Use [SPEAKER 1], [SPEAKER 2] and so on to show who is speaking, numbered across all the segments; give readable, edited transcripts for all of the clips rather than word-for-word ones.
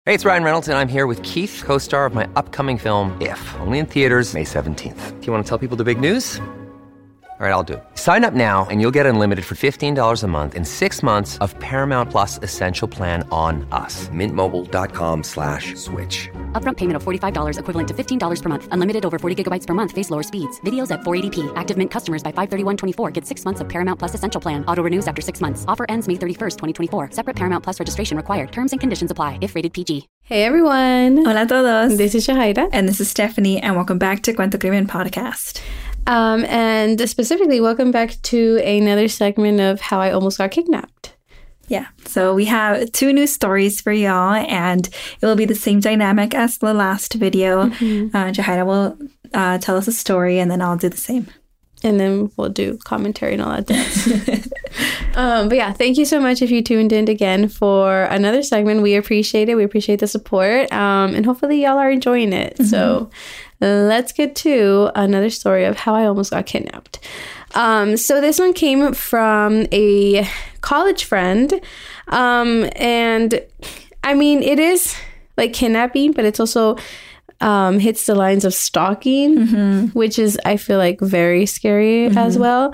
[SPEAKER 1] Hey, it's Ryan Reynolds, and I'm here with Keith, co-star of my upcoming film, If, only in theaters May 17th. Do you want to tell people the big news? All right, I'll do it. Sign up now and you'll get unlimited for $15 a month and 6 months of Paramount Plus Essential Plan on us. MintMobile.com/switch.
[SPEAKER 2] Upfront payment of $45 equivalent to $15 per month. Unlimited over 40 gigabytes per month. Face lower speeds. Videos at 480p. Active Mint customers by 531.24 get 6 months of Paramount Plus Essential Plan. Auto renews after 6 months. Offer ends May 31st, 2024. Separate Paramount Plus registration required. Terms and conditions apply if rated PG.
[SPEAKER 3] Hey everyone!
[SPEAKER 4] Hola a todos!
[SPEAKER 3] This is Shahaira.
[SPEAKER 4] And this is Stephanie, and welcome back to Cuento Crimen Podcast.
[SPEAKER 3] And specifically, welcome back to another segment of How I Almost Got Kidnapped.
[SPEAKER 4] Yeah, so we have 2 new stories for y'all, and it will be the same dynamic as the last video. Jahaira will tell us a story, and then I'll do the same.
[SPEAKER 3] And then we'll do commentary and all that stuff. But yeah, thank you so much if you tuned in again for another segment. We appreciate it. We appreciate the support. And hopefully y'all are enjoying it. So let's get to another story of how I almost got kidnapped. So this one came from a college friend. And I mean, it is like kidnapping, but it's also hits the lines of stalking, which is, I feel like, very scary as well.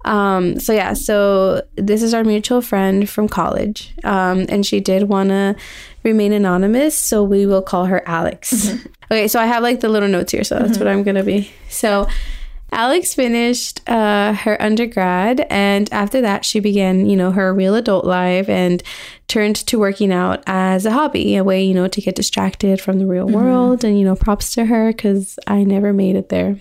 [SPEAKER 3] So this is our mutual friend from college. And she did want to remain anonymous, so we will call her Alex. Okay, so I have like the little notes here, so that's what I'm going to be. So Alex finished her undergrad, and after that she began, her real adult life and turned to working out as a hobby, a way, to get distracted from the real world. And, props to her because I never made it there.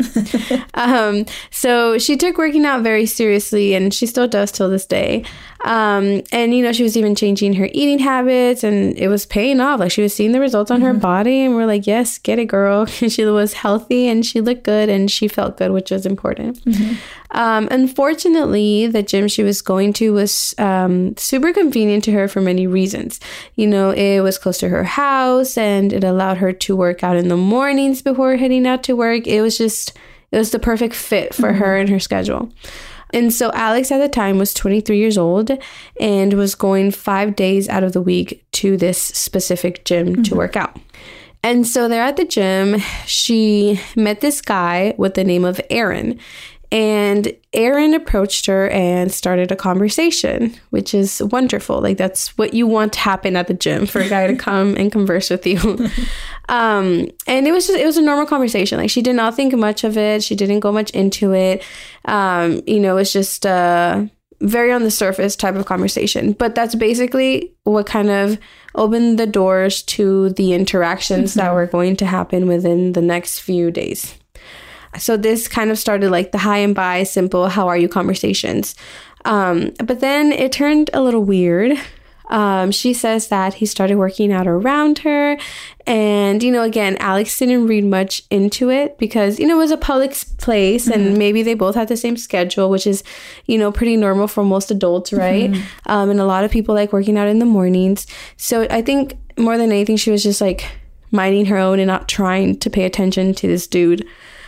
[SPEAKER 3] So she took working out very seriously, and she still does till this day. And, she was even changing her eating habits, and it was paying off. Like, she was seeing the results on her body, and we're like, yes, get it, girl. She was healthy, and she looked good, and she felt good, which was important. Unfortunately, the gym she was going to was super convenient to her for many reasons. It was close to her house, and it allowed her to work out in the mornings before heading out to work. It was the perfect fit for her and her schedule. And so Alex at the time was 23 years old and was going 5 days out of the week to this specific gym to work out. And so there at the gym, she met this guy with the name of Aaron. And Aaron approached her and started a conversation, which is wonderful. Like, that's what you want to happen at the gym, for a guy to come and converse with you. And it was a normal conversation. Like, she did not think much of it. She didn't go much into it. It's just a very on the surface type of conversation. But that's basically what kind of opened the doors to the interactions that were going to happen within the next few days. So this kind of started like the hi and bye, simple, how are you conversations. But then it turned a little weird. She says that he started working out around her. And, again, Alex didn't read much into it because, it was a public place and maybe they both had the same schedule, which is, pretty normal for most adults, right? And a lot of people like working out in the mornings. So I think more than anything, she was just like minding her own and not trying to pay attention to this dude.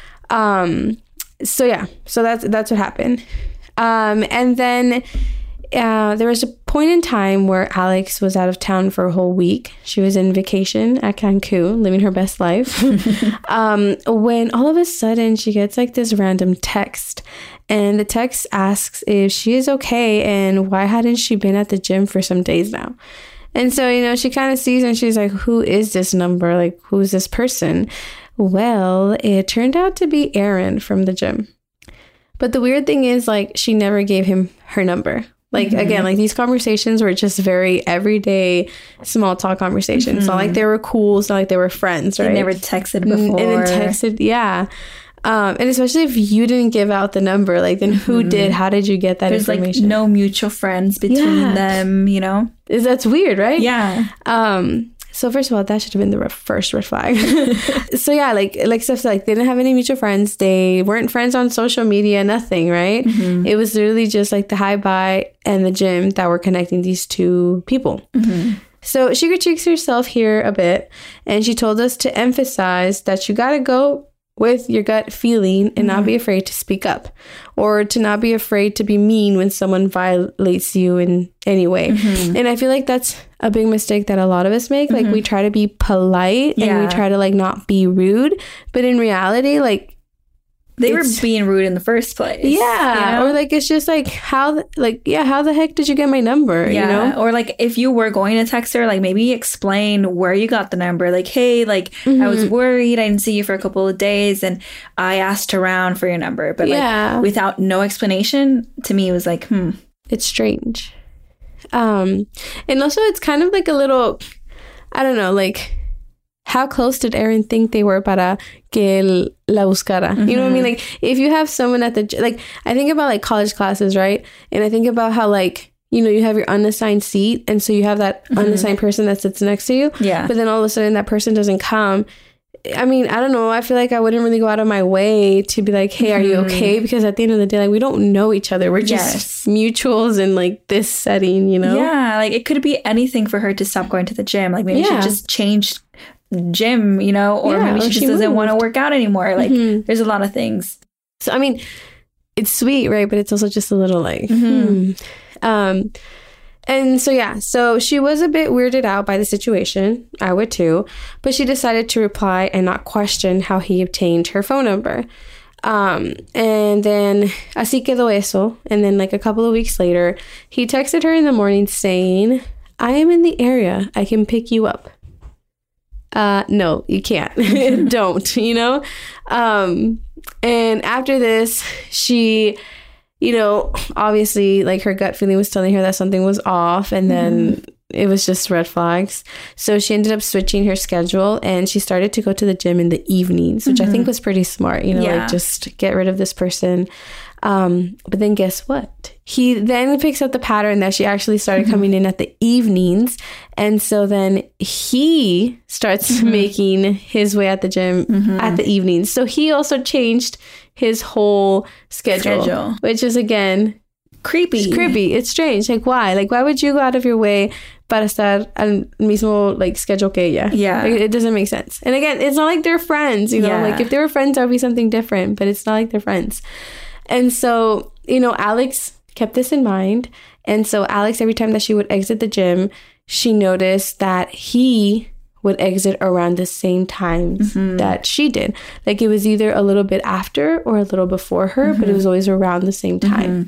[SPEAKER 3] So that's what happened. And then there was a point in time where Alex was out of town for a whole week. She was in vacation at Cancun, living her best life. When all of a sudden she gets like this random text, and the text asks if she is okay and why hadn't she been at the gym for some days now. And so, she kind of sees and she's like, who is this number? Like, who's this person? Well, it turned out to be Aaron from the gym. But the weird thing is, like, she never gave him her number. Like, again, like, these conversations were just very everyday small talk conversations. It's not like they were cool. It's not like they were friends, right?
[SPEAKER 4] They never texted before.
[SPEAKER 3] And then texted, yeah. And especially if you didn't give out the number, like, then who did? How did you get that information?
[SPEAKER 4] There's, like, no mutual friends between them,
[SPEAKER 3] That's weird, right?
[SPEAKER 4] Yeah.
[SPEAKER 3] So first of all, that should have been the first red flag. So yeah, like Steph said, like, they didn't have any mutual friends. They weren't friends on social media, nothing, right? It was literally just like the hi bye and the gym that were connecting these two people. So she critiques herself here a bit, and she told us to emphasize that you gotta go with your gut feeling and not be afraid to speak up, or to not be afraid to be mean when someone violates you in any way. And I feel like that's a big mistake that a lot of us make. Like we try to be polite and we try to like not be rude, but in reality, like
[SPEAKER 4] they were being rude in the first place.
[SPEAKER 3] Yeah. You know? Or like, it's just like, how the heck did you get my number?
[SPEAKER 4] Yeah.
[SPEAKER 3] You know?
[SPEAKER 4] Or like, if you were going to text her, like maybe explain where you got the number. Like, hey, like I was worried. I didn't see you for a couple of days and I asked around for your number. But like without no explanation, to me, it was like,
[SPEAKER 3] It's strange. And also it's kind of like a little, I don't know, like, how close did Aaron think they were para que la buscara? You know what I mean? Like, if you have someone at the... Like, I think about, like, college classes, right? And I think about how, like, you know, you have your unassigned seat. And so you have that unassigned person that sits next to you. Yeah. But then all of a sudden that person doesn't come. I mean, I don't know. I feel like I wouldn't really go out of my way to be like, hey, are you okay? Because at the end of the day, like, we don't know each other. We're just mutuals in, like, this setting, you know?
[SPEAKER 4] Yeah. Like, it could be anything for her to stop going to the gym. Like, maybe she just changed gym, you know, or maybe she just doesn't want to work out anymore. Like there's a lot of things.
[SPEAKER 3] So I mean, it's sweet, right? But it's also just a little like and so she was a bit weirded out by the situation. I would too, but she decided to reply and not question how he obtained her phone number. And then así quedó eso. And then like a couple of weeks later, he texted her in the morning saying, I am in the area, I can pick you up. No, you can't. Don't, you know? And after this, she, you know, obviously, like, her gut feeling was telling her that something was off, and then it was just red flags. So she ended up switching her schedule, and she started to go to the gym in the evenings, which I think was pretty smart, you know, like, just get rid of this person. But then guess what? He then picks up the pattern that she actually started coming in at the evenings. And so then he starts making his way at the gym at the evenings. So he also changed his whole schedule. Which is, again,
[SPEAKER 4] creepy.
[SPEAKER 3] It's creepy. It's strange. Like, why? Like, why would you go out of your way para estar al mismo, like, schedule que ella?
[SPEAKER 4] Yeah.
[SPEAKER 3] Like, it doesn't make sense. And again, it's not like they're friends, you know? Like, if they were friends, that would be something different. But it's not like they're friends. And so, you know, Alex kept this in mind. And so Alex, every time that she would exit the gym, she noticed that he would exit around the same times that she did. Like, it was either a little bit after or a little before her, but it was always around the same time.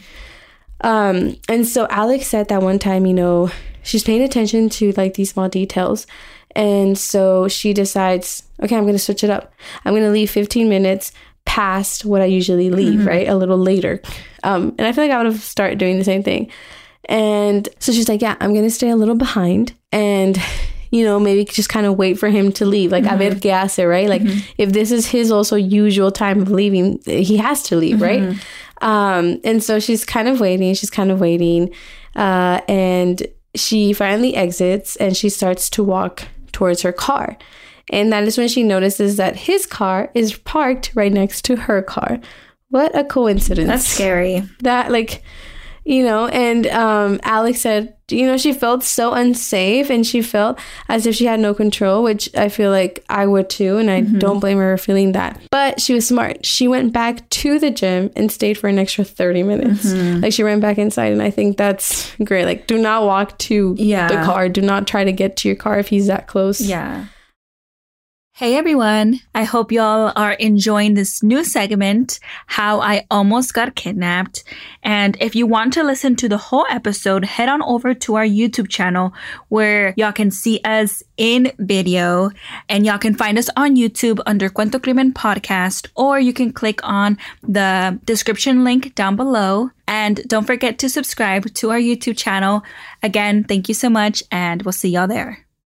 [SPEAKER 3] And so Alex said that one time, you know, she's paying attention to, like, these small details. And so she decides, okay, I'm going to switch it up. I'm going to leave 15 minutes past what I usually leave, right? A little later. And I feel like I would have started doing the same thing. And so she's like, yeah, I'm going to stay a little behind and, you know, maybe just kind of wait for him to leave. Like, a ver qué hace, right? Like, if this is his also usual time of leaving, he has to leave, right? And so she's kind of waiting. And she finally exits and she starts to walk towards her car. And that is when she notices that his car is parked right next to her car. What a coincidence.
[SPEAKER 4] That's scary.
[SPEAKER 3] That, like, you know, and Alex said, you know, she felt so unsafe and she felt as if she had no control, which I feel like I would too. And I don't blame her for feeling that. But she was smart. She went back to the gym and stayed for an extra 30 minutes. Like, she ran back inside. And I think that's great. Like, do not walk to the car. Do not try to get to your car if he's that close.
[SPEAKER 4] Yeah. Hey everyone, I hope y'all are enjoying this new segment, How I Almost Got Kidnapped. And if you want to listen to the whole episode, head on over to our YouTube channel where y'all can see us in video. And y'all can find us on YouTube under Cuento Crimen Podcast, or you can click on the description link down below. And don't forget to subscribe to our YouTube channel. Again, thank you so much, and we'll see y'all there.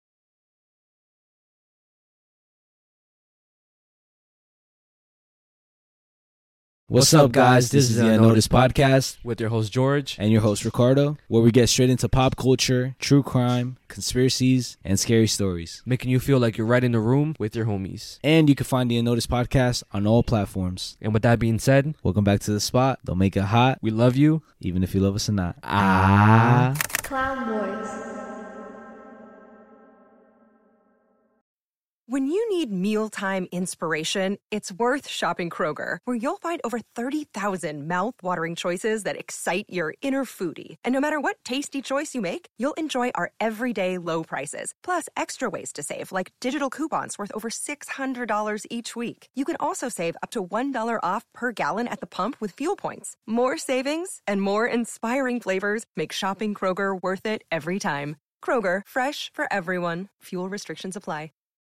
[SPEAKER 5] What's up, guys? This is the Unnoticed Podcast
[SPEAKER 6] with your host, George.
[SPEAKER 5] And your host, Ricardo, where we get straight into pop culture, true crime, conspiracies, and scary stories.
[SPEAKER 6] Making you feel like you're right in the room with your homies.
[SPEAKER 5] And you can find the Unnoticed Podcast on all platforms.
[SPEAKER 6] And with that being said,
[SPEAKER 5] welcome back to the spot. Don't make it hot.
[SPEAKER 6] We love you,
[SPEAKER 5] even if you love us or not.
[SPEAKER 7] Clown Boys. When you need mealtime inspiration, it's worth shopping Kroger, where you'll find over 30,000 mouth-watering choices that excite your inner foodie. And no matter what tasty choice you make, you'll enjoy our everyday low prices, plus extra ways to save, like digital coupons worth over $600 each week. You can also save up to $1 off per gallon at the pump with fuel points. More savings and more inspiring flavors make shopping Kroger worth it every time. Kroger, fresh for everyone. Fuel restrictions apply.